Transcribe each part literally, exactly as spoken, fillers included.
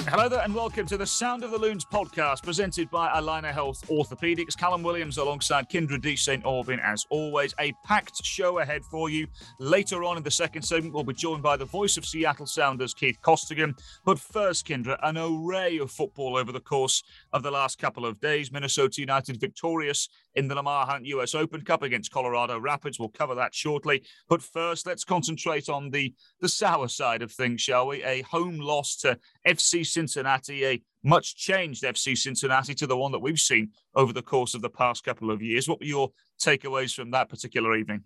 Hello there and welcome to the Sound of the Loons podcast presented by Allina Health Orthopedics. Callum Williams alongside Kyndra de Saint Aubin. As always, a packed show ahead for you. Later on in the second segment, we'll be joined by the voice of Seattle Sounders, Keith Costigan. But first, Kyndra, an array of football over the course of the last couple of days. Minnesota United victorious in the Lamar Hunt U S Open Cup against Colorado Rapids. We'll cover that shortly. But first, let's concentrate on the, the sour side of things, shall we? A home loss to F C Cincinnati, a much changed F C Cincinnati to the one that we've seen over the course of the past couple of years. What were your takeaways from that particular evening?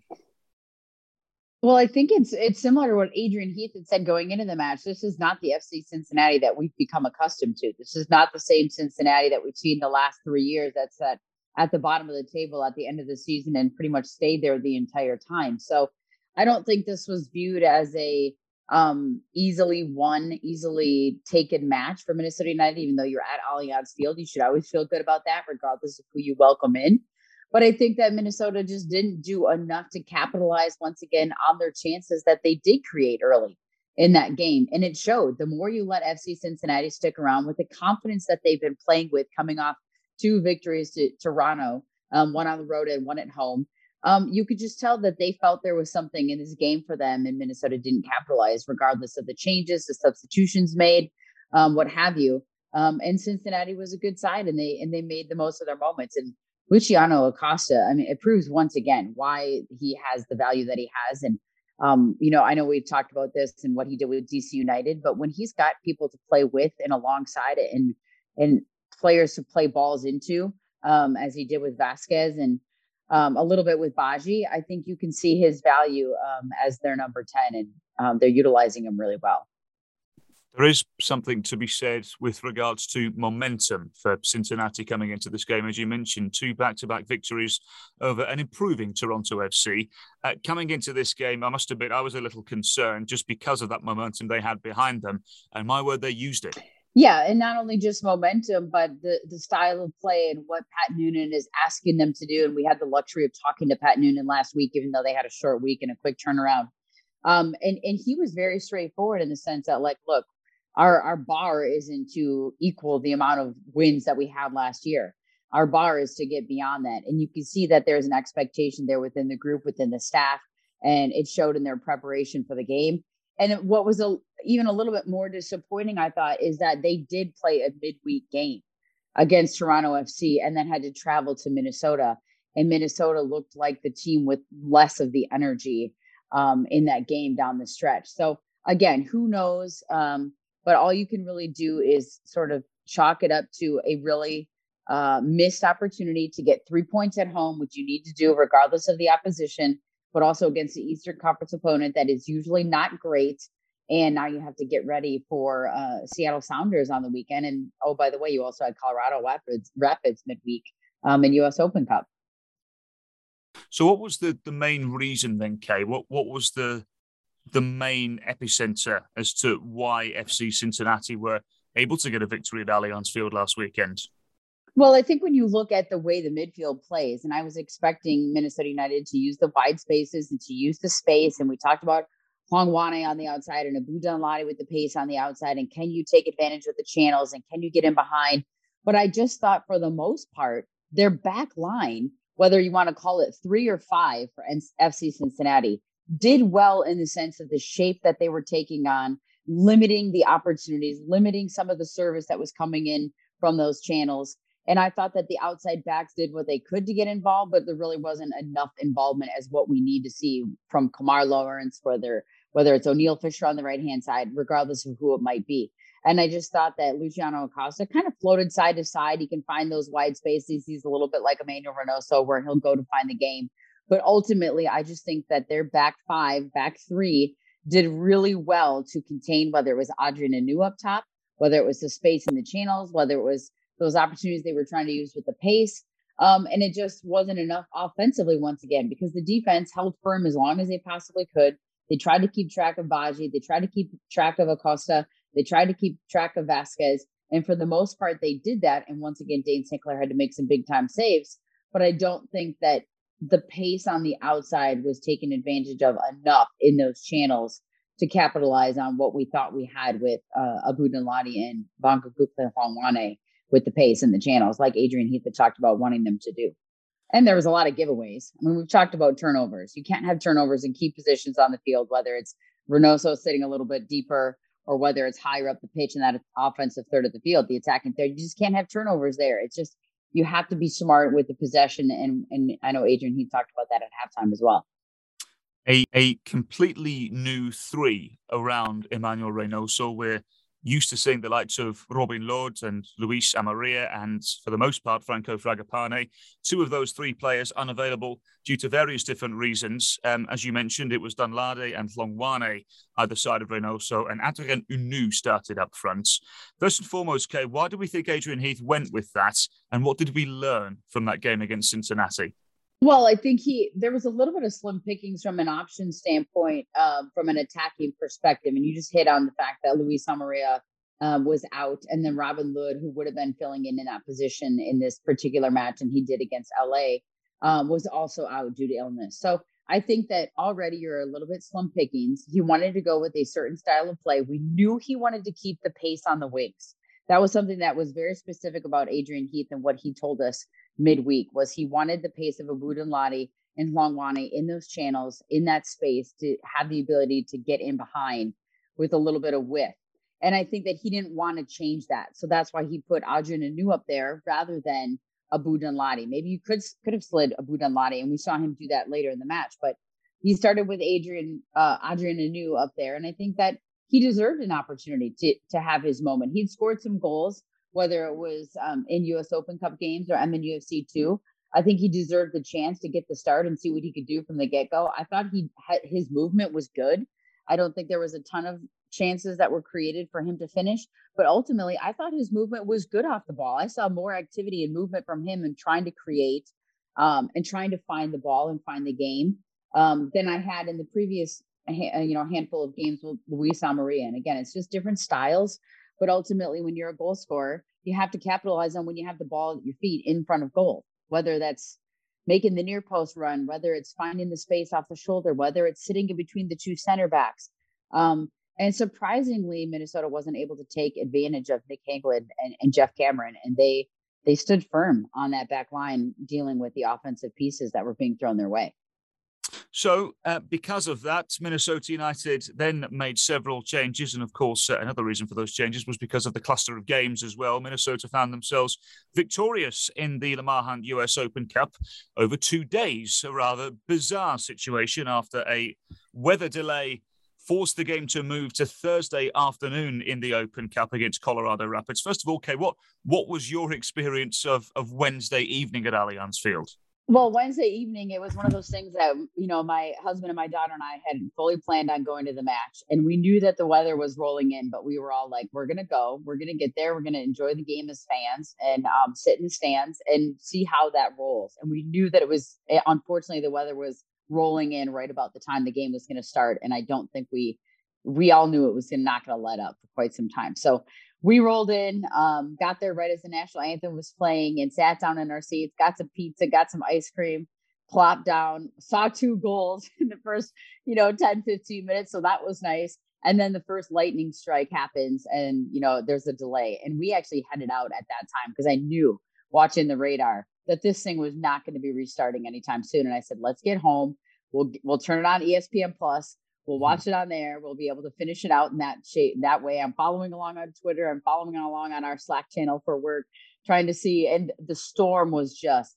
Well, I think it's it's similar to what Adrian Heath had said going into the match. This is not the F C Cincinnati that we've become accustomed to. This is not the same Cincinnati that we've seen the last three years that's at, at the bottom of the table at the end of the season and pretty much stayed there the entire time. So I don't think this was viewed as a um, easily won, easily taken match for Minnesota United. Even though you're at Allianz Field, you should always feel good about that, regardless of who you welcome in. But I think that Minnesota just didn't do enough to capitalize once again on their chances that they did create early in that game. And it showed. The more you let F C Cincinnati stick around with the confidence that they've been playing with, coming off two victories to Toronto, um, one on the road and one at home, um, you could just tell that they felt there was something in this game for them, and Minnesota didn't capitalize, regardless of the changes, the substitutions made, um, what have you. Um, and Cincinnati was a good side, and they and they made the most of their moments. And Luciano Acosta, I mean, it proves once again why he has the value that he has. And, um, you know, I know we've talked about this and what he did with D C United, but when he's got people to play with and alongside it and, and players to play balls into, um, as he did with Vasquez and um, a little bit with Baji, I think you can see his value um, as their number ten, and um, they're utilizing him really well. There is something to be said with regards to momentum for Cincinnati coming into this game. As you mentioned, two back-to-back victories over an improving Toronto F C. Uh, coming into this game, I must admit, I was a little concerned just because of that momentum they had behind them. And my word, they used it. Yeah, and not only just momentum, but the, the style of play and what Pat Noonan is asking them to do. And we had the luxury of talking to Pat Noonan last week, even though they had a short week and a quick turnaround. Um, and, and he was very straightforward in the sense that, like, look, Our our bar isn't to equal the amount of wins that we had last year. Our bar is to get beyond that. And you can see that there's an expectation there within the group, within the staff, and it showed in their preparation for the game. And what was a, even a little bit more disappointing, I thought, is that they did play a midweek game against Toronto F C and then had to travel to Minnesota. And Minnesota looked like the team with less of the energy um, in that game down the stretch. So again, who knows? Um, But all you can really do is sort of chalk it up to a really uh, missed opportunity to get three points at home, which you need to do regardless of the opposition, but also against the Eastern Conference opponent that is usually not great. And now you have to get ready for uh, Seattle Sounders on the weekend. And, oh, by the way, you also had Colorado Rapids, Rapids midweek um, in U S Open Cup. So what was the, the main reason then, Kay? What, what was the... the main epicenter as to why F C Cincinnati were able to get a victory at Allianz Field last weekend? Well, I think when you look at the way the midfield plays, and I was expecting Minnesota United to use the wide spaces and to use the space, and we talked about Hongwane on the outside and Abu Danladi with the pace on the outside, and can you take advantage of the channels, and can you get in behind? But I just thought for the most part, their back line, whether you want to call it three or five for F C Cincinnati, did well in the sense of the shape that they were taking on, limiting the opportunities, limiting some of the service that was coming in from those channels. And I thought that the outside backs did what they could to get involved, but there really wasn't enough involvement as what we need to see from Kemar Lawrence, whether, whether it's O'Neal Fisher on the right-hand side, regardless of who it might be. And I just thought that Luciano Acosta kind of floated side to side. He can find those wide spaces. He's a little bit like Emmanuel Reynoso, where he'll go to find the game. But ultimately, I just think that their back five, back three did really well to contain, whether it was Adrien Anu up top, whether it was the space in the channels, whether it was those opportunities they were trying to use with the pace. Um, and it just wasn't enough offensively once again, because the defense held firm as long as they possibly could. They tried to keep track of Baji. They tried to keep track of Acosta. They tried to keep track of Vasquez. And for the most part, they did that. And once again, Dane Sinclair had to make some big time saves. But I don't think that the pace on the outside was taken advantage of enough in those channels to capitalize on what we thought we had with uh, Abu Dhabi and Bonga Gupta Hlongwane with the pace and the channels, like Adrian Heath had talked about wanting them to do. And there was a lot of giveaways. I mean, we've talked about turnovers. You can't have turnovers in key positions on the field, whether it's Reynoso sitting a little bit deeper or whether it's higher up the pitch in that offensive third of the field, the attacking third. You just can't have turnovers there. It's just, you have to be smart with the possession. And, and I know Adrian, he talked about that at halftime as well. A, a completely new three around Emmanuel Reynoso. We're used to seeing the likes of Robin Lod and Luis Amarilla and, for the most part, Franco Fragapane. Two of those three players unavailable due to various different reasons. Um, as you mentioned, it was Danlade and Hlongwane either side of Reynoso, and Adrien Hunou started up front. First and foremost, Kay, why do we think Adrian Heath went with that, and what did we learn from that game against Cincinnati? Well, I think he there was a little bit of slim pickings from an option standpoint, um, from an attacking perspective. And you just hit on the fact that Luis Amarilla um, was out, and then Robin Lod, who would have been filling in in that position in this particular match, and he did against L A, um, was also out due to illness. So I think that already you're a little bit slim pickings. He wanted to go with a certain style of play. We knew he wanted to keep the pace on the wings. That was something that was very specific about Adrian Heath, and what he told us midweek was he wanted the pace of Abu Dhabi and Hlongwane in those channels, in that space, to have the ability to get in behind with a little bit of width. And I think that he didn't want to change that. So that's why he put Adrien Hunou up there rather than Abu Dhabi. Maybe you could could have slid Abu Dhabi, and we saw him do that later in the match. But he started with Adrian uh, Adrien Hunou up there, and I think that he deserved an opportunity to to have his moment. He'd scored some goals, whether it was um, in U S Open Cup games or M N U F C two. I think he deserved the chance to get the start and see what he could do from the get-go. I thought he had, his movement was good. I don't think there was a ton of chances that were created for him to finish, but ultimately I thought his movement was good off the ball. I saw more activity and movement from him and trying to create um, and trying to find the ball and find the game um, than I had in the previous you know handful of games with Luis Amarilla. And again, it's just different styles. But ultimately, when you're a goal scorer, you have to capitalize on when you have the ball at your feet in front of goal, whether that's making the near post run, whether it's finding the space off the shoulder, whether it's sitting in between the two center backs. Um, and surprisingly, Minnesota wasn't able to take advantage of Nick Hanglin and, and Jeff Cameron. And they they stood firm on that back line, dealing with the offensive pieces that were being thrown their way. So uh, because of that, Minnesota United then made several changes. And of course, uh, another reason for those changes was because of the cluster of games as well. Minnesota found themselves victorious in the Lamar Hunt U S Open Cup over two days. A rather bizarre situation after a weather delay forced the game to move to Thursday afternoon in the Open Cup against Colorado Rapids. First of all, Kay, what, what was your experience of, of Wednesday evening at Allianz Field? Well, Wednesday evening, it was one of those things that, you know, my husband and my daughter and I had fully planned on going to the match. And we knew that the weather was rolling in, but we were all like, we're going to go, we're going to get there. We're going to enjoy the game as fans and um, sit in the stands and see how that rolls. And we knew that it was, unfortunately, the weather was rolling in right about the time the game was going to start. And I don't think we, we all knew it was not going to let up for quite some time. So we rolled in, um, got there right as the national anthem was playing and sat down in our seats, got some pizza, got some ice cream, plopped down, saw two goals in the first, you know, ten, fifteen minutes. So that was nice. And then the first lightning strike happens and, you know, there's a delay. And we actually headed out at that time because I knew watching the radar that this thing was not going to be restarting anytime soon. And I said, let's get home. We'll, we'll turn it on E S P N Plus. We'll watch it on there. We'll be able to finish it out in that shape. That way, I'm following along on Twitter. I'm following along on our Slack channel for work, trying to see. And the storm was just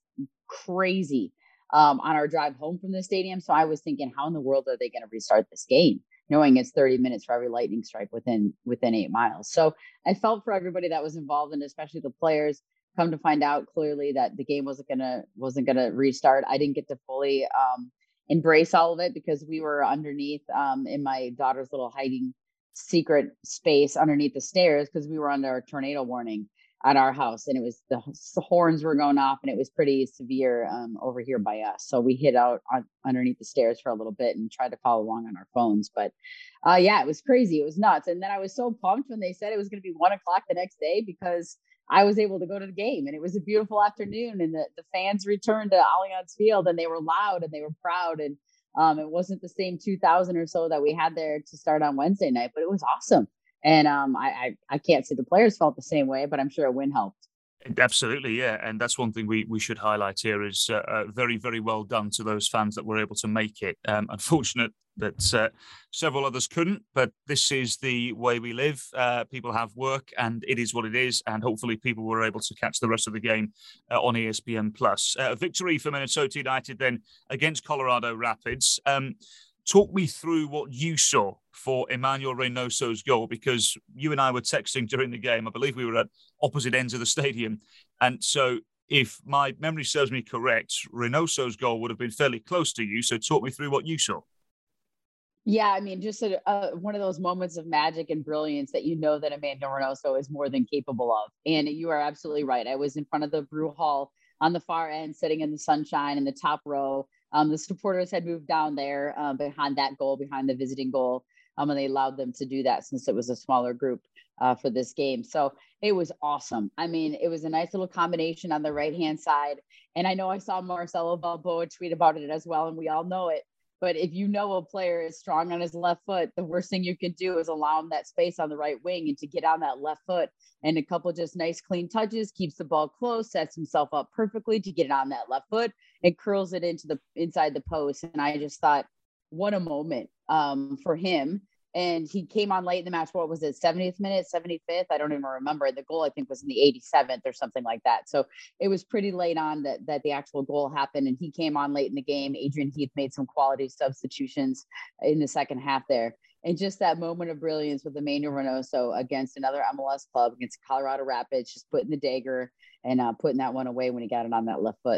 crazy um, on our drive home from the stadium. So I was thinking, how in the world are they going to restart this game, knowing it's thirty minutes for every lightning strike within within eight miles? So I felt for everybody that was involved, and especially the players. Come to find out clearly that the game wasn't gonna wasn't gonna restart. I didn't get to fully. Um, embrace all of it because we were underneath um, in my daughter's little hiding secret space underneath the stairs because we were under a tornado warning at our house, and it was the, the horns were going off and it was pretty severe um, over here by us. So we hid out on, underneath the stairs for a little bit and tried to follow along on our phones. But uh, yeah, it was crazy. It was nuts. And then I was so pumped when they said it was going to be one o'clock the next day because I was able to go to the game, and it was a beautiful afternoon, and the, the fans returned to Allianz Field, and they were loud and they were proud. And Um, it wasn't the same two thousand or so that we had there to start on Wednesday night, but it was awesome. And um, I, I, I can't say the players felt the same way, but I'm sure a win helped. Absolutely, yeah. And that's one thing we, we should highlight here is uh, uh, very, very well done to those fans that were able to make it. Um, unfortunate that uh, several others couldn't, but this is the way we live. Uh, people have work and it is what it is. And hopefully people were able to catch the rest of the game uh, on E S P N plus. Uh, victory for Minnesota United then against Colorado Rapids. Um, Talk me through what you saw for Emmanuel Reynoso's goal, because you and I were texting during the game. I believe we were at opposite ends of the stadium. And so if my memory serves me correct, Reynoso's goal would have been fairly close to you. So talk me through what you saw. Yeah, I mean, just a, a, one of those moments of magic and brilliance that you know that Emmanuel Reynoso is more than capable of. And you are absolutely right. I was in front of the brew hall on the far end, sitting in the sunshine in the top row. Um, the supporters had moved down there uh, behind that goal, behind the visiting goal, um, and they allowed them to do that since it was a smaller group uh, for this game. So it was awesome. I mean, it was a nice little combination on the right-hand side. And I know I saw Marcelo Balboa tweet about it as well, and we all know it. But if you know a player is strong on his left foot, the worst thing you can do is allow him that space on the right wing and to get on that left foot. And a couple just nice clean touches, keeps the ball close, sets himself up perfectly to get it on that left foot and curls it into the inside the post. And I just thought, what a moment um, for him. And he came on late in the match. What was it? seventieth minute, seventy-fifth? I don't even remember. The goal, I think, was in the eighty-seventh or something like that. So it was pretty late on that, that the actual goal happened. And he came on late in the game. Adrian Heath made some quality substitutions in the second half there. And just that moment of brilliance with Emmanuel Reynoso against another M L S club, against Colorado Rapids, just putting the dagger and uh, putting that one away when he got it on that left foot.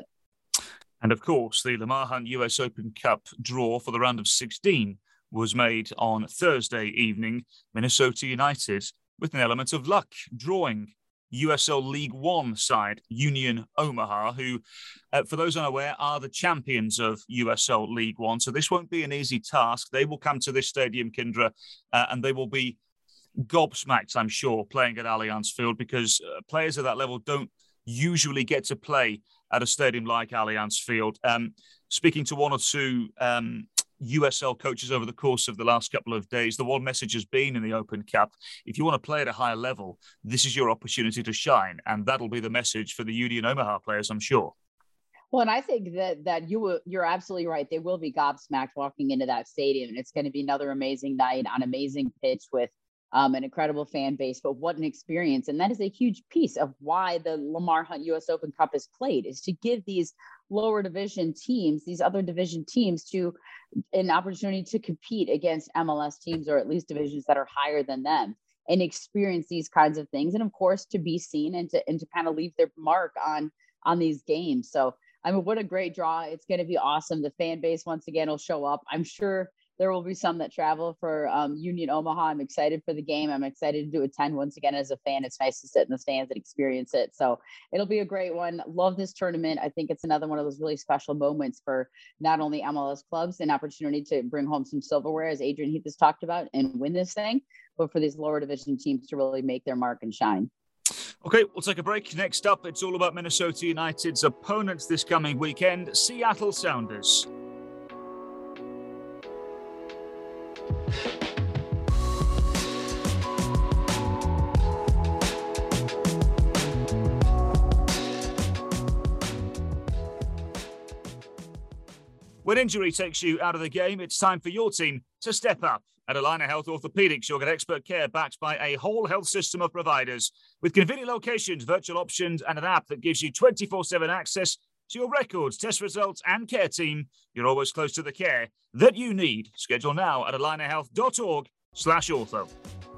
And of course, the Lamar Hunt U S Open Cup draw for the round of sixteen was made on Thursday evening. Minnesota United, with an element of luck, drawing U S L League One side Union Omaha, who, uh, for those unaware, are the champions of U S L League One. So this won't be an easy task. They will come to this stadium, Kyndra, uh, and they will be gobsmacked, I'm sure, playing at Allianz Field, because uh, players at that level don't usually get to play at a stadium like Allianz Field. Um, speaking to one or two um, U S L coaches over the course of the last couple of days, the one message has been in the Open Cup: if you want to play at a higher level, this is your opportunity to shine. And that'll be the message for the Union Omaha players, I'm sure. Well, and I think that that you will, you're absolutely right. They will be gobsmacked walking into that stadium. And it's going to be another amazing night on amazing pitch with um, an incredible fan base. But what an experience. And that is a huge piece of why the Lamar Hunt U S Open Cup is played, is to give these lower division teams, these other division teams, to an opportunity to compete against M L S teams, or at least divisions that are higher than them, and experience these kinds of things. And of course, to be seen and to, and to kind of leave their mark on, on these games. So, I mean, what a great draw. It's going to be awesome. The fan base, once again, will show up. I'm sure there will be some that travel for um, Union Omaha. I'm excited for the game. I'm excited to attend once again as a fan. It's nice to sit in the stands and experience it. So it'll be a great one. Love this tournament. I think it's another one of those really special moments for not only M L S clubs, an opportunity to bring home some silverware, as Adrian Heath has talked about, and win this thing, but for these lower division teams to really make their mark and shine. Okay, we'll take a break. Next up, it's all about Minnesota United's opponents this coming weekend, Seattle Sounders. When injury takes you out of the game, it's time for your team to step up. At Allina Health Orthopedics, you'll get expert care backed by a whole health system of providers with convenient locations, virtual options, and an app that gives you twenty-four seven access to your records, test results, and care team. You're always close to the care that you need. Schedule now at allinahealth.org slash ortho.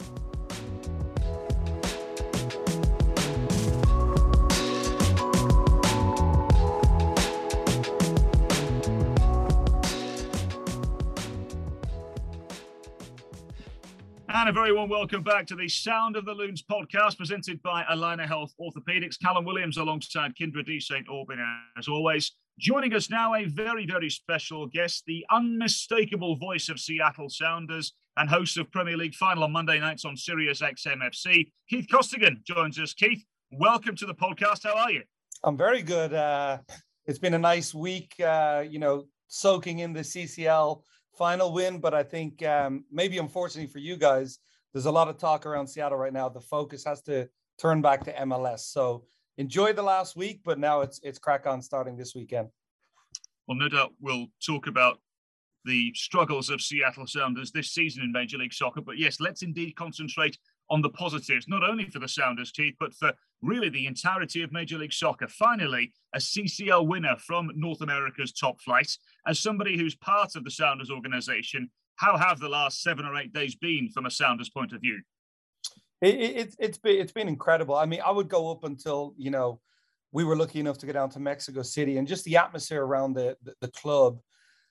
And a very warm welcome back to the Sound of the Loons podcast, presented by Allina Health Orthopedics. Callum Williams alongside Kyndra de Saint Aubin, as always. Joining us now, a very, very special guest, the unmistakable voice of Seattle Sounders and host of Premier League Final on Monday nights on Sirius X M F C. Keith Costigan joins us. Keith, welcome to the podcast. How are you? I'm very good. Uh, it's been a nice week. Uh, you know, soaking in the C C L final win. But I think um, maybe unfortunately for you guys, there's a lot of talk around Seattle right now. The focus has to turn back to M L S. So enjoy the last week, but now it's it's crack on starting this weekend. Well, no doubt we'll talk about the struggles of Seattle Sounders this season in Major League Soccer. But yes, let's indeed concentrate on the positives, not only for the Sounders, Keith, but for really the entirety of Major League Soccer. Finally, a C C L winner from North America's top flight. As somebody who's part of the Sounders organization, how have the last seven or eight days been from a Sounders point of view? It, it, it's been it's been incredible. I mean, I would go up until, you know, we were lucky enough to get down to Mexico City, and just the atmosphere around the the, the club.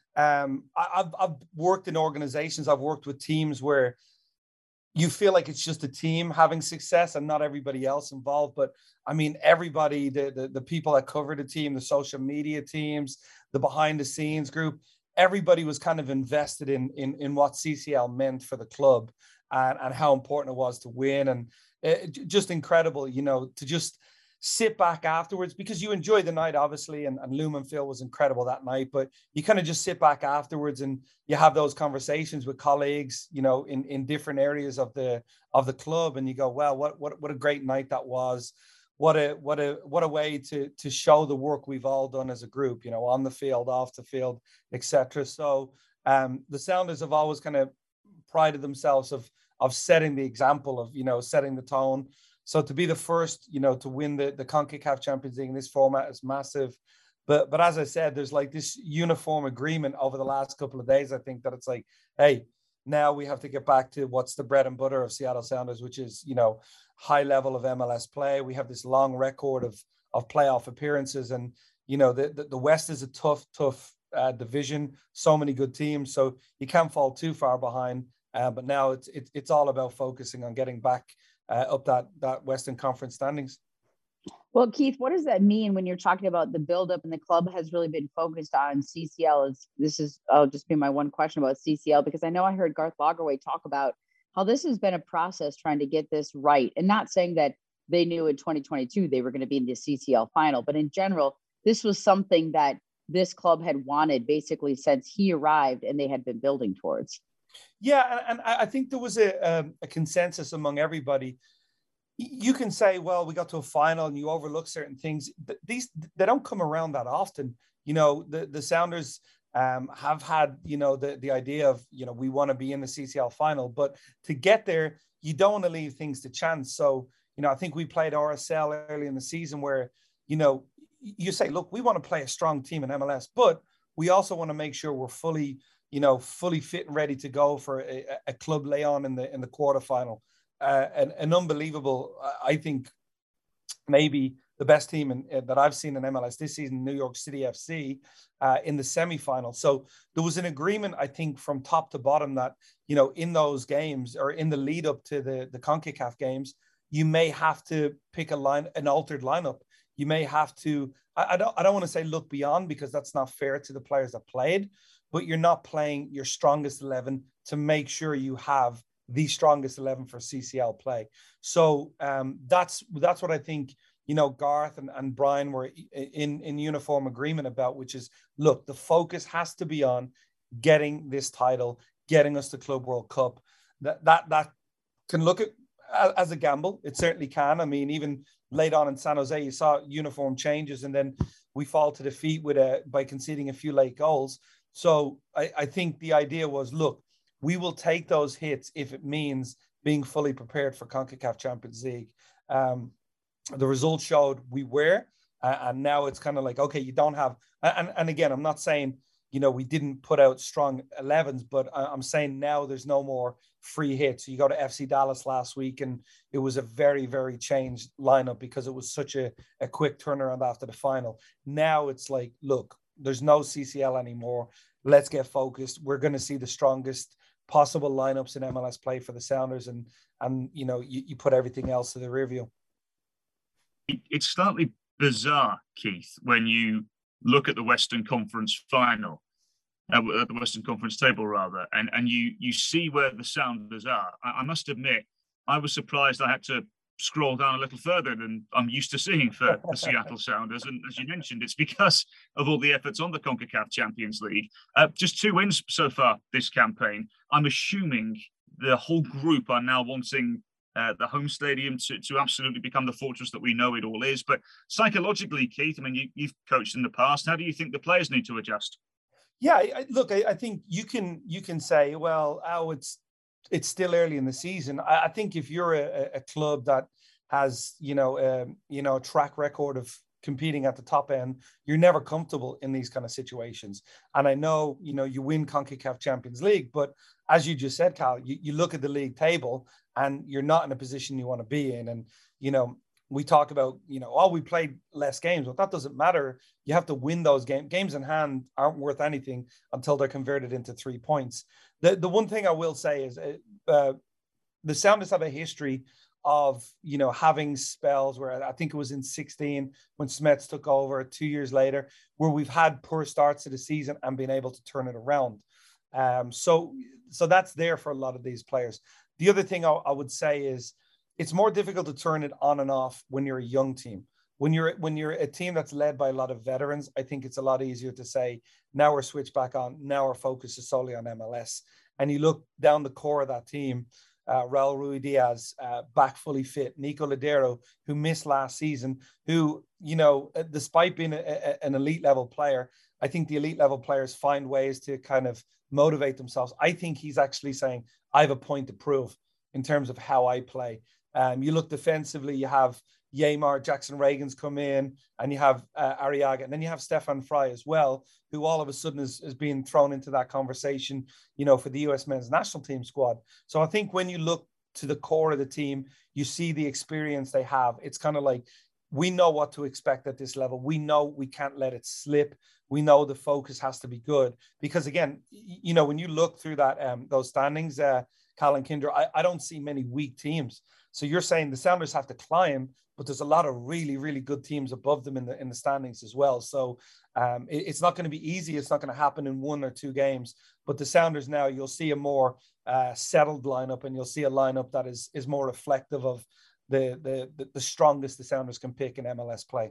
Um, I, I've I've worked in organizations, I've worked with teams where you feel like it's just a team having success and not everybody else involved. But I mean, everybody, the the, the people that cover the team, the social media teams, the behind the scenes group, everybody was kind of invested in in in what C C L meant for the club, and and how important it was to win, and it, just incredible, you know, to just sit back afterwards, because you enjoy the night, obviously, and, and Lumen Phil was incredible that night, but you kind of just sit back afterwards and you have those conversations with colleagues, you know, in, in different areas of the of the club, and you go, well, what what what a great night that was. What a what a what a way to to show the work we've all done as a group, you know, on the field, off the field, et cetera. So um, the Sounders have always kind of prided themselves of of setting the example, of, you know, setting the tone. So to be the first, you know, to win the, the CONCACAF Champions League in this format is massive. But but as I said, there's like this uniform agreement over the last couple of days, I think, that it's like, hey, now we have to get back to what's the bread and butter of Seattle Sounders, which is, you know, high level of M L S play. We have this long record of of playoff appearances. And, you know, the, the, the West is a tough, tough uh, division. So many good teams. So you can't fall too far behind. Uh, but now it's, it's it's all about focusing on getting back Uh, up that that Western Conference standings. Well, Keith, what does that mean when you're talking about the buildup and the club has really been focused on C C L? Is this is I'll just be my one question about C C L, because I know I heard Garth Lagerwey talk about how this has been a process trying to get this right, and not saying that they knew in twenty twenty-two they were going to be in the C C L final, but in general, this was something that this club had wanted basically since he arrived, and they had been building towards. Yeah, and, and I think there was a, um, a consensus among everybody. You can say, well, we got to a final and you overlook certain things. But these, they don't come around that often. You know, the, the Sounders um, have had, you know, the, the idea of, you know, we want to be in the C C L final. But to get there, you don't want to leave things to chance. So, you know, I think we played R S L early in the season where, you know, you say, look, we want to play a strong team in M L S, but we also want to make sure we're fully, you know, fully fit and ready to go for a, a Club Leon in the in the quarterfinal. Uh, an, an unbelievable, I think, maybe the best team in, uh, that I've seen in M L S this season, New York City F C, uh, in the semifinal. So there was an agreement, I think, from top to bottom that, you know, in those games or in the lead up to the, the CONCACAF games, you may have to pick a line, an altered lineup. You may have to, I, I don't, I don't want to say look beyond, because that's not fair to the players that played, but you're not playing your strongest eleven to make sure you have the strongest eleven for C C L play. So um, that's that's what I think, you know, Garth and, and Brian were in, in uniform agreement about, which is, look, the focus has to be on getting this title, getting us the Club World Cup. That that that can look at as a gamble. It certainly can. I mean, even late on in San Jose, you saw uniform changes, and then we fall to defeat with a by conceding a few late goals. So I, I think the idea was, look, we will take those hits if it means being fully prepared for CONCACAF Champions League. Um, the results showed we were, uh, and now it's kind of like, okay, you don't have, and, and again, I'm not saying, you know, we didn't put out strong elevens, but I'm saying now there's no more free hits. You go to F C Dallas last week, and it was a very, very changed lineup because it was such a, a quick turnaround after the final. Now it's like, look, there's no C C L anymore. Let's get focused. We're going to see the strongest possible lineups in M L S play for the Sounders, and and you know, you, you put everything else to the review. It's slightly bizarre, Keith, when you look at the Western Conference final, uh, the Western Conference table rather, and and you you see where the Sounders are. I, I must admit, I was surprised I had to scroll down a little further than I'm used to seeing for the Seattle Sounders. And as you mentioned, it's because of all the efforts on the CONCACAF Champions League. Uh, just two wins so far this campaign. I'm assuming the whole group are now wanting uh, the home stadium to, to absolutely become the fortress that we know it all is. But psychologically, Keith, I mean, you, you've coached in the past. How do you think the players need to adjust? Yeah, I, look, I, I think you can you can say, well, oh, it's it's still early in the season. I, I think if you're a, a club that has, you know, um, you know, a track record of competing at the top end, you're never comfortable in these kind of situations. And I know, you know, you win CONCACAF Champions League, but as you just said, Cal, you, you look at the league table and you're not in a position you want to be in. And, you know, we talk about, you know, oh, we played less games, but that doesn't matter. You have to win those games. Games in hand aren't worth anything until they're converted into three points. The the one thing I will say is uh, the Sounders have a history of, you know, having spells where I think it was in sixteen when Smets took over, two years later, where we've had poor starts to the season and been able to turn it around. Um, so, so that's there for a lot of these players. The other thing I, I would say is it's more difficult to turn it on and off when you're a young team. When you're when you're a team that's led by a lot of veterans, I think it's a lot easier to say, now we're switched back on. Now our focus is solely on M L S. And you look down the core of that team, uh, Raul Ruidiaz, uh, back fully fit, Nico Lodeiro, who missed last season, who, you know, despite being a, a, an elite level player, I think the elite level players find ways to kind of motivate themselves. I think he's actually saying, I have a point to prove in terms of how I play. Um, you look defensively, you have Yeimar, Jackson Reagan's come in, and you have uh, Arriaga, and then you have Stefan Fry as well, who all of a sudden is, is being thrown into that conversation, you know, for the U S men's national team squad. So I think when you look to the core of the team, you see the experience they have. It's kind of like, we know what to expect at this level. We know we can't let it slip. We know the focus has to be good because, again, you know, when you look through that um, those standings, uh, Cal and Kindra, I, I don't see many weak teams. So you're saying the Sounders have to climb, but there's a lot of really, really good teams above them in the in the standings as well. So um, it, it's not going to be easy. It's not going to happen in one or two games. But the Sounders now, you'll see a more uh, settled lineup, and you'll see a lineup that is is more reflective of the the the strongest the Sounders can pick in M L S play.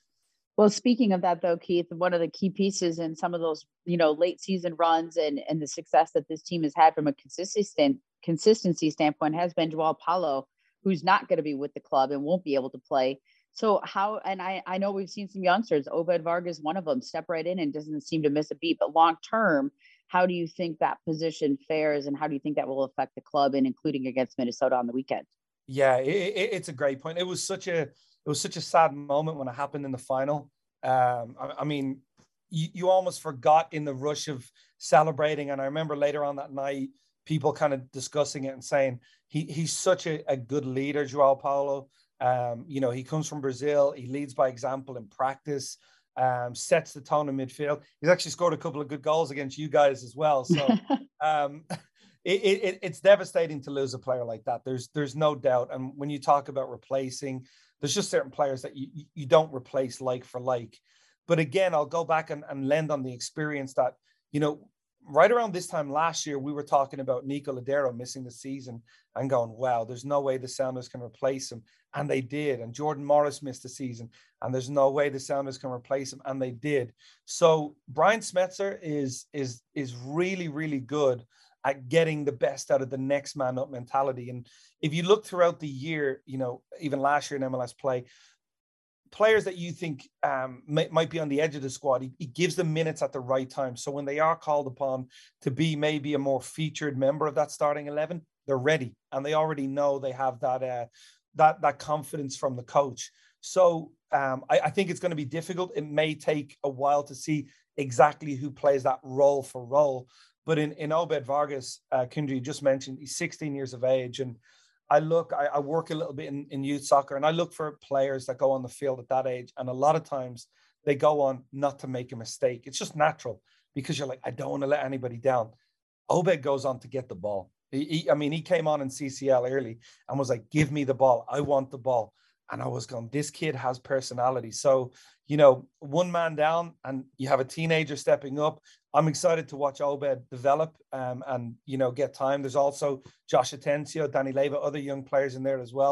Well, speaking of that, though, Keith, one of the key pieces in some of those, you know, late season runs and and the success that this team has had from a consistency consistency standpoint has been Joao Paulo, who's not going to be with the club and won't be able to play. So how, and I, I know we've seen some youngsters, Obed Vargas, one of them, step right in and doesn't seem to miss a beat, but long term, how do you think that position fares and how do you think that will affect the club, and including against Minnesota on the weekend? Yeah, it, it, it's a great point. It was such a, it was such a sad moment when it happened in the final. Um, I, I mean, you, you almost forgot in the rush of celebrating. And I remember later on that night, people kind of discussing it and saying he he's such a, a good leader, Joao Paulo. Um, you know, he comes from Brazil. He leads by example in practice, um, sets the tone in midfield. He's actually scored a couple of good goals against you guys as well. So um, it, it, it's devastating to lose a player like that. There's there's no doubt. And when you talk about replacing, there's just certain players that you, you don't replace like for like. But again, I'll go back and, and lend on the experience that, you know, right around this time last year, we were talking about Nico Lodeiro missing the season and going, wow, there's no way the Sounders can replace him. And they did. And Jordan Morris missed the season. And there's no way the Sounders can replace him. And they did. So Brian Schmetzer is, is, is really, really good at getting the best out of the next man up mentality. And if you look throughout the year, you know, even last year in M L S play, players that you think um, may, might be on the edge of the squad, he, he gives them minutes at the right time. So when they are called upon to be maybe a more featured member of that starting eleven, they're ready. And they already know they have that uh, that that confidence from the coach. So um, I, I think it's going to be difficult. It may take a while to see exactly who plays that role for role. But in, in Obed Vargas, uh, Kindra, you just mentioned, he's sixteen years of age. And I look, I, I work a little bit in, in youth soccer, and I look for players that go on the field at that age. And a lot of times they go on not to make a mistake. It's just natural because you're like, I don't want to let anybody down. Obed goes on to get the ball. He, he, I mean, he came on in C C L early and was like, give me the ball. I want the ball. And I was going, this kid has personality. So, you know, one man down and you have a teenager stepping up. I'm excited to watch Obed develop um, and, you know, get time. There's also Josh Atencio, Danny Leyva, other young players in there as well.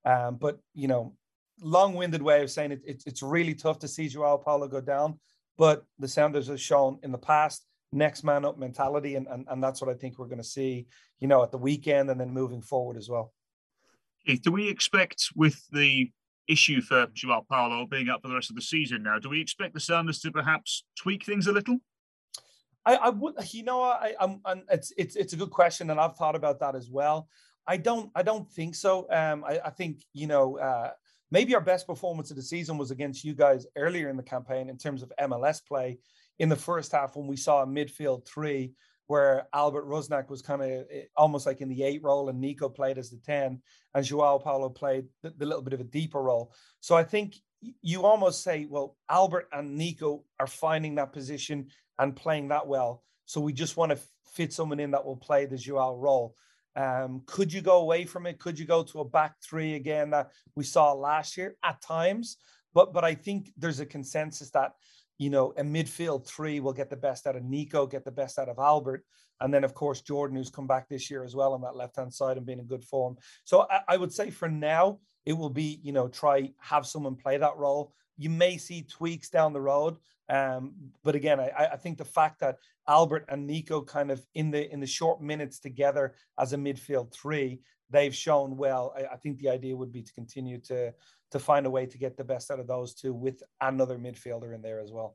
Um, but, you know, long-winded way of saying it, it, it's really tough to see Joao Paulo go down. But the Sounders have shown in the past next man up mentality, and, and, and that's what I think we're going to see, you know, at the weekend and then moving forward as well. Keith, do we expect with the issue for Joao Paulo being up for the rest of the season now, do we expect the Sounders to perhaps tweak things a little? I, I would, you know, I, I'm, I'm, it's, it's, it's a good question, and I've thought about that as well. I don't, I don't think so. Um, I, I think, you know, uh, maybe our best performance of the season was against you guys earlier in the campaign in terms of M L S play in the first half, when we saw a midfield three where Albert Rusnak was kind of almost like in the eight role and Nico played as the ten, and Joao Paulo played the, the little bit of a deeper role. So I think you almost say, well, Albert and Nico are finding that position and playing that well. So we just want to fit someone in that will play the Joao role. Um, could you go away from it? Could you go to a back three again that we saw last year at times? But but I think there's a consensus that, you know, a midfield three will get the best out of Nico, get the best out of Albert. And then, of course, Jordan, who's come back this year as well on that left-hand side and been in good form. So I, I would say for now, it will be, you know, try have someone play that role. You may see tweaks down the road. Um, but again, I, I think the fact that Albert and Nico kind of in the in the short minutes together as a midfield three, they've shown well. I, I think the idea would be to continue to to find a way to get the best out of those two with another midfielder in there as well.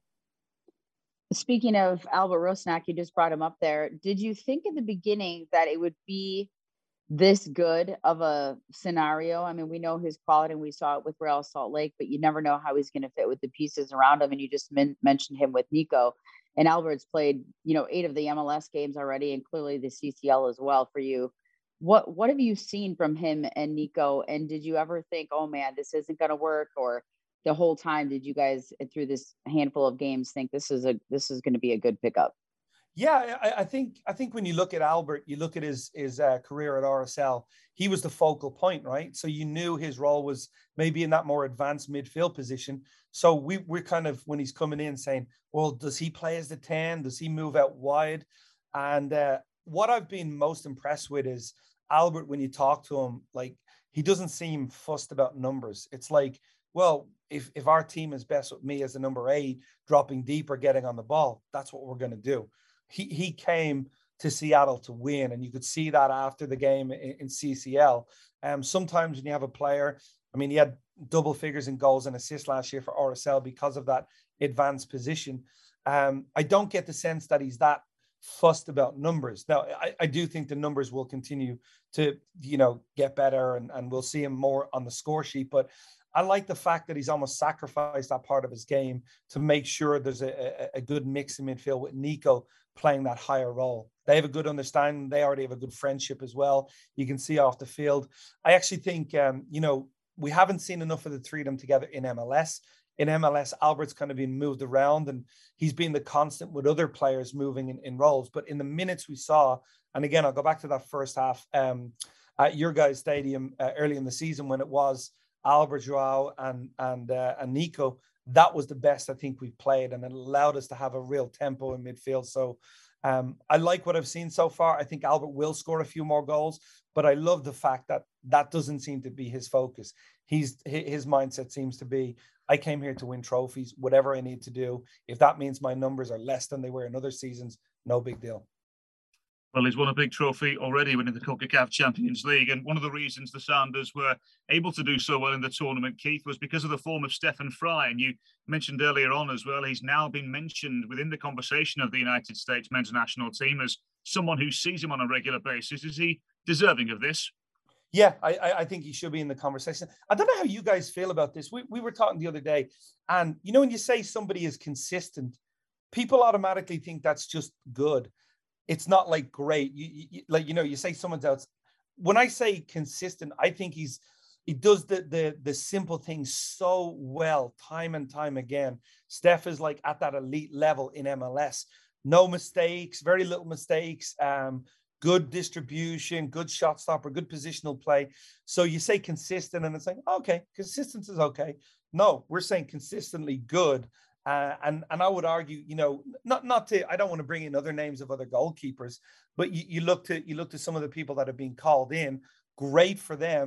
Speaking of Albert Rusnak, you just brought him up there. Did you think in the beginning that it would be this good of a scenario? I mean, we know his quality and we saw it with Real Salt Lake, but you never know how he's going to fit with the pieces around him. And you just men- mentioned him with Nico, and Albert's played, you know, eight of the M L S games already, and clearly the C C L as well for you. What, what have you seen from him and Nico? And did you ever think, oh man, this isn't going to work? Or the whole time, did you guys through this handful of games think this is a, this is going to be a good pickup? Yeah, I, I think I think when you look at Albert, you look at his his uh, career at R S L, he was the focal point, right? So you knew his role was maybe in that more advanced midfield position. So we we're kind of, when he's coming in, saying, well, does he play as the ten? Does he move out wide? And uh, what I've been most impressed with is Albert, when you talk to him, like, he doesn't seem fussed about numbers. It's like, well, if if our team is best with me as the number eight, dropping deeper, getting on the ball, that's what we're going to do. He he came to Seattle to win, and you could see that after the game in, in C C L. Um, sometimes when you have a player, I mean, he had double figures in goals and assists last year for R S L because of that advanced position. Um, I don't get the sense that he's that fussed about numbers. Now, I, I do think the numbers will continue to, you know, get better, and, and we'll see him more on the score sheet. But I like the fact that he's almost sacrificed that part of his game to make sure there's a, a, a good mix in midfield with Nico playing that higher role. They have a good understanding. They already have a good friendship as well. You can see off the field. I actually think, um, you know, we haven't seen enough of the three of them together in M L S. In M L S, Albert's kind of been moved around, and he's been the constant with other players moving in, in roles. But in the minutes we saw, and again, I'll go back to that first half um, at your guys' stadium uh, early in the season when it was Albert, Joao, and and uh, and Nico. That was the best I think we played, and it allowed us to have a real tempo in midfield. So um, I like what I've seen so far. I think Albert will score a few more goals, but I love the fact that that doesn't seem to be his focus. He's his mindset seems to be, I came here to win trophies, whatever I need to do. If that means my numbers are less than they were in other seasons, no big deal. Well, he's won a big trophy already winning the CONCACAF Champions League. And one of the reasons the Sounders were able to do so well in the tournament, Keith, was because of the form of Stefan Frei. And you mentioned earlier on as well, he's now been mentioned within the conversation of the United States men's national team as someone who sees him on a regular basis. Is he deserving of this? Yeah, I, I think he should be in the conversation. I don't know how you guys feel about this. We, we were talking the other day, and, you know, when you say somebody is consistent, people automatically think that's just good. It's not like great. You, you, like, you know, you say someone's out. When I say consistent, I think he's he does the the the simple things so well, time and time again. Steph is like at that elite level in M L S. No mistakes, very little mistakes. Um, good distribution, good shot stopper, good positional play. So you say consistent, and it's like, okay, consistency is okay. No, we're saying consistently good. Uh, and and I would argue, you know, not not to, I don't want to bring in other names of other goalkeepers, but you, you look to you look to some of the people that have been called in. Great for them,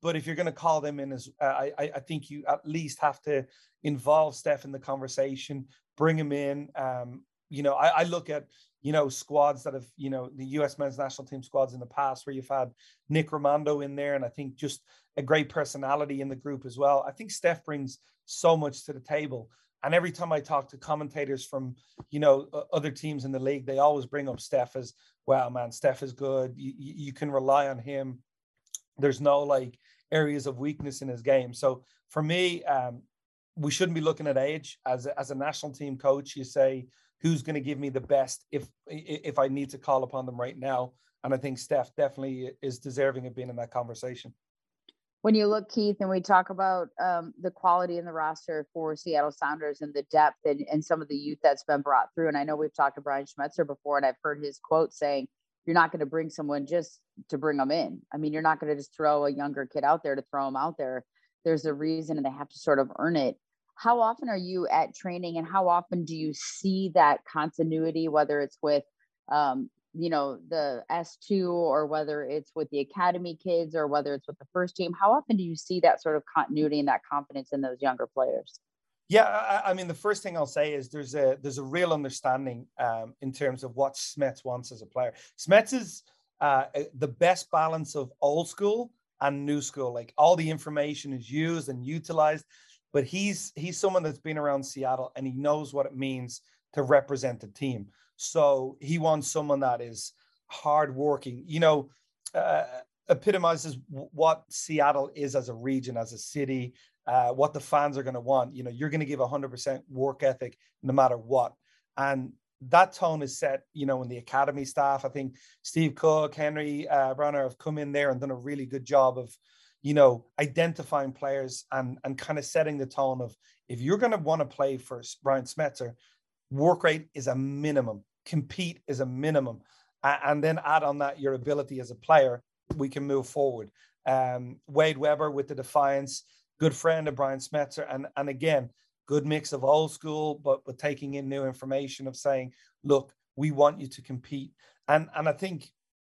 But if you're going to call them in, as uh, I, I think you at least have to involve Steph in the conversation, bring him in. Um, you know, I, I look at, you know, squads that have, you know, the U S men's national team squads in the past where you've had Nick Rimando in there. And I think just a great personality in the group as well. I think Steph brings so much to the table. And every time I talk to commentators from, you know, other teams in the league, they always bring up Steph as, wow, man, Steph is good. You, you can rely on him. There's no like areas of weakness in his game. So for me, um, we shouldn't be looking at age. As a, as a national team coach, you say, who's going to give me the best if if I need to call upon them right now? And I think Steph definitely is deserving of being in that conversation. When you look, Keith, and we talk about um, the quality in the roster for Seattle Sounders and the depth and, and some of the youth that's been brought through, and I know we've talked to Brian Schmetzer before, and I've heard his quote saying, you're not going to bring someone just to bring them in. I mean, you're not going to just throw a younger kid out there to throw them out there. There's a reason, and they have to sort of earn it. How often are you at training, and how often do you see that continuity, whether it's with, um, you know, the S two or whether it's with the academy kids or whether it's with the first team? How often do you see that sort of continuity and that confidence in those younger players? Yeah, I, I mean, the first thing I'll say is there's a there's a real understanding um, in terms of what Smets wants as a player. Smets is uh, the best balance of old school and new school. Like all the information is used and utilized, but he's he's someone that's been around Seattle and he knows what it means to represent the team. So he wants someone that is hardworking, you know, uh, epitomizes what Seattle is as a region, as a city, uh, what the fans are going to want. You know, you're going to give one hundred percent work ethic no matter what. And that tone is set, you know, in the academy staff. I think Steve Cook, Henry uh, Browner have come in there and done a really good job of, you know, identifying players and, and kind of setting the tone of, if you're going to want to play for Brian Schmetzer, work rate is a minimum, compete is a minimum. Uh, and then add on that your ability as a player, we can move forward. Um, Wade Weber with the Defiance, good friend of Brian Schmetzer. And, and again, good mix of old school, but, but taking in new information of saying, look, we want you to compete. And, and I think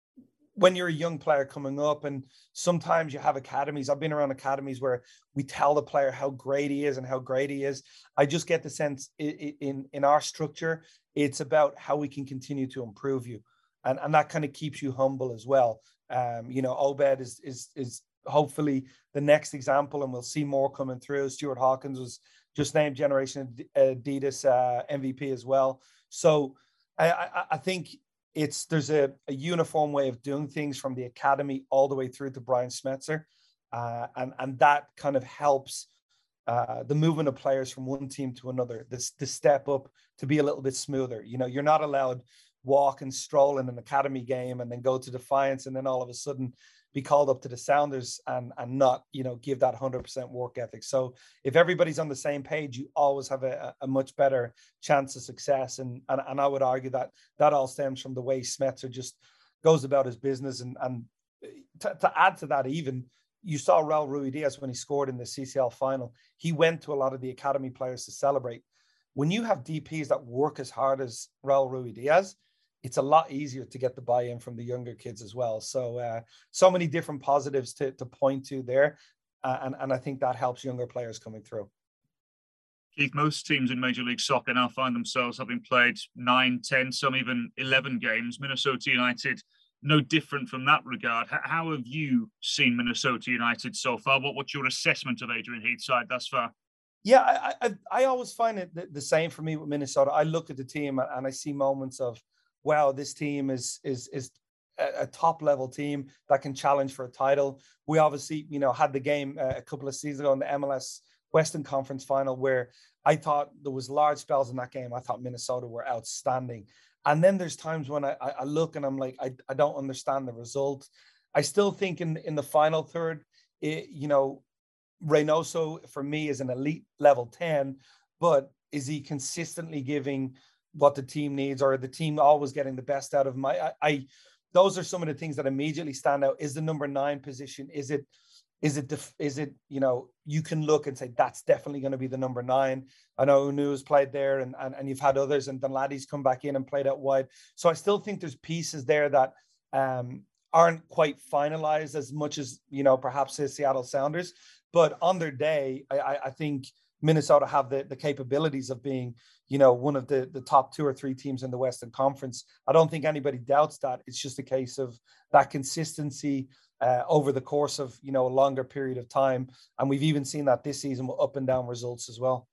when you're a young player coming up, and sometimes you have academies, I've been around academies where we tell the player how great he is and how great he is. I just get the sense in, in, in our structure, it's about how we can continue to improve you. And, and that kind of keeps you humble as well. Um, you know, Obed is, is, is hopefully the next example, and we'll see more coming through. Stuart Hawkins was just named Generation Adidas uh, M V P as well. So I, I, I think it's there's a, a uniform way of doing things from the academy all the way through to Brian Schmetzer. Uh, and, and that kind of helps uh, the movement of players from one team to another, this, this step up to be a little bit smoother. You know, you're not allowed walk and stroll in an academy game and then go to Defiance and then all of a sudden be called up to the Sounders and, and not, you know, give that one hundred percent work ethic. So if everybody's on the same page, you always have a, a much better chance of success. And, and, and I would argue that that all stems from the way Schmetzer just goes about his business. And, and to, to add to that, even you saw Raul Ruidiaz when he scored in the C C L final, he went to a lot of the academy players to celebrate. When you have D Ps that work as hard as Raul Ruidiaz, it's a lot easier to get the buy-in from the younger kids as well. So, uh, so many different positives to, to point to there. Uh, and, and I think that helps younger players coming through. Keith, most teams in Major League Soccer now find themselves having played nine, ten, some even eleven games. Minnesota United, no different from that regard. How have you seen Minnesota United so far? What, what's your assessment of Adrian Heath's side thus far? Yeah, I, I, I always find it the, the same for me with Minnesota. I look at the team and I see moments of, wow, this team is is is a, a top level team that can challenge for a title. We obviously, you know, had the game uh, a couple of seasons ago in the M L S Western Conference Final where I thought there was large spells in that game. I thought Minnesota were outstanding. And then there's times when I, I look and I'm like, I, I don't understand the result. I still think in, in the final third, it, you know, Reynoso for me is an elite level ten, but is he consistently giving what the team needs, or the team always getting the best out of my, I, I, those are some of the things that immediately stand out. Is the number nine position, is it, is it, def, is it, you know, you can look and say, that's definitely going to be the number nine. I know Unu's played there and, and, and you've had others, and Dunladdy's come back in and played out wide. So I still think there's pieces there that um, aren't quite finalized as much as, you know, perhaps the Seattle Sounders. But on their day, I, I think Minnesota have the, the capabilities of being, you know, one of the, the top two or three teams in the Western Conference. I don't think anybody doubts that. It's just a case of that consistency uh, over the course of, you know, a longer period of time. And we've even seen that this season with up and down results as well.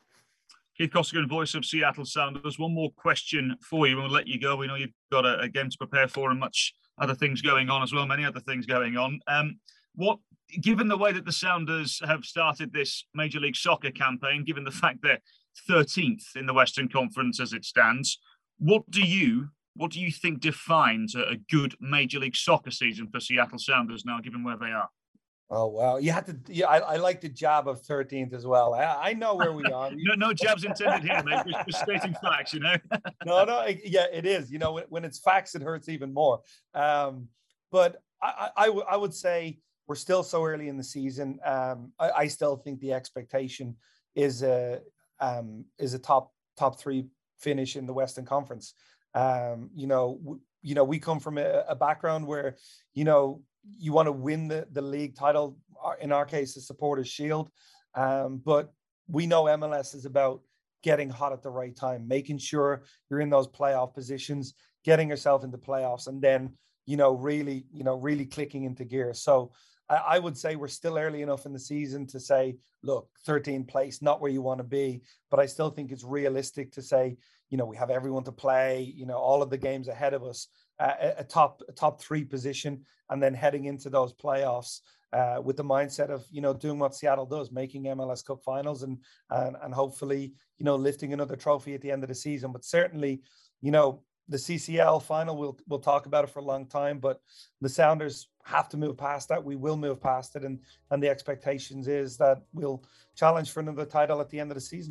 Keith Costigan, voice of Seattle Sounders. One more question for you, and we'll let you go. We know you've got a, a game to prepare for and much other things going on as well, many other things going on. Um, what, given the way that the Sounders have started this Major League Soccer campaign, given the fact they're thirteenth in the Western Conference as it stands, what do you what do you think defines a, a good Major League Soccer season for Seattle Sounders now, given where they are? Oh, wow. You had to, yeah, I, I like the jab of thirteenth as well. I, I know where we are. no, no jabs intended here, mate. We're just stating facts, you know? no, no. Yeah, it is. You know, when, when it's facts, it hurts even more. Um, but I, I, I would say we're still so early in the season. Um, I, I still think the expectation is a, um, is a top, top three finish in the Western Conference. Um, you know, w- you know, we come from a, a background where, you know, you want to win the, the league title, in our case, the Supporters Shield. Um, but we know M L S is about getting hot at the right time, making sure you're in those playoff positions, getting yourself into playoffs, and then, you know, really, you know, really clicking into gear. So I, I would say we're still early enough in the season to say, look, thirteenth place, not where you want to be. But I still think it's realistic to say, you know, we have everyone to play, you know, all of the games ahead of us, uh, a top a top three position, and then heading into those playoffs uh, with the mindset of, you know, doing what Seattle does, making M L S Cup finals and, and, and hopefully, you know, lifting another trophy at the end of the season. But certainly, you know, the C C L final, we'll, we'll talk about it for a long time, but the Sounders have to move past that. We will move past it. And, and the expectations is that we'll challenge for another title at the end of the season.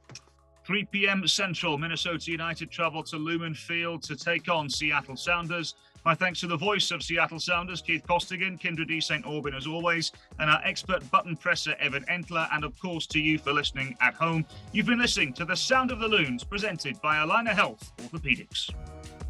three p.m. Central, Minnesota United travel to Lumen Field to take on Seattle Sounders. My thanks to the voice of Seattle Sounders, Keith Costigan, Kyndra de Saint Aubin as always, and our expert button presser, Evan Entler, and of course to you for listening at home. You've been listening to The Sound of the Loons, presented by Allina Health Orthopedics.